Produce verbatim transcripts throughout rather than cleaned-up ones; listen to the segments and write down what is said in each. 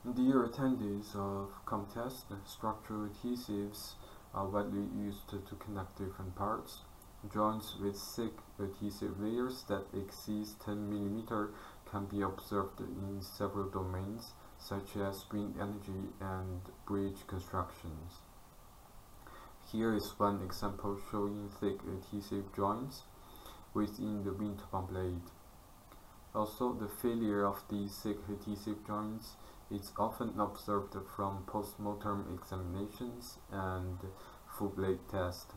Dear attendees of COMTEST, structural adhesives are widely used to connect different parts. Joints with thick adhesive layers that exceed ten millimeters can be observed in several domains, such as wind energy and bridge constructions. Here is one example showing thick adhesive joints within the wind turbine blade. Also, the failure of these thick adhesive joints is often observed from post-mortem examinations and full blade test.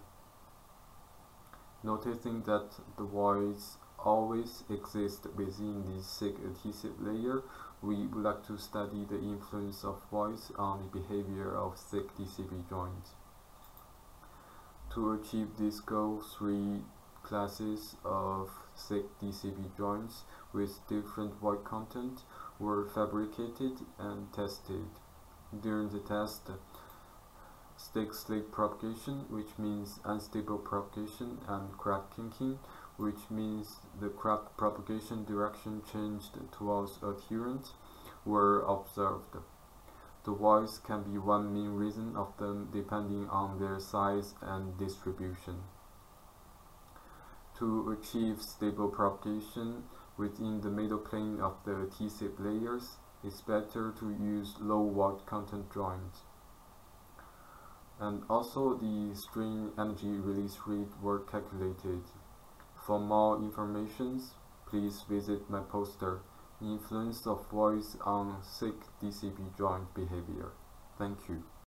Noticing that the voids always exist within this thick adhesive layer, we would like to study the influence of voids on the behavior of thick D C B joints. To achieve this goal, three classes of thick D C B joints with different void content were fabricated and tested. During the test, stick slip propagation, which means unstable propagation, and crack kinking, which means the crack propagation direction changed towards adherent, were observed. The voids can be one main reason of them depending on their size and distribution. To achieve stable propagation within the middle plane of the adhesive layers, it's better to use low void content joints. And also the strain energy release rate were calculated. For more information, please visit my poster, Influence of Voids on Thick D C B Joint Behavior. Thank you.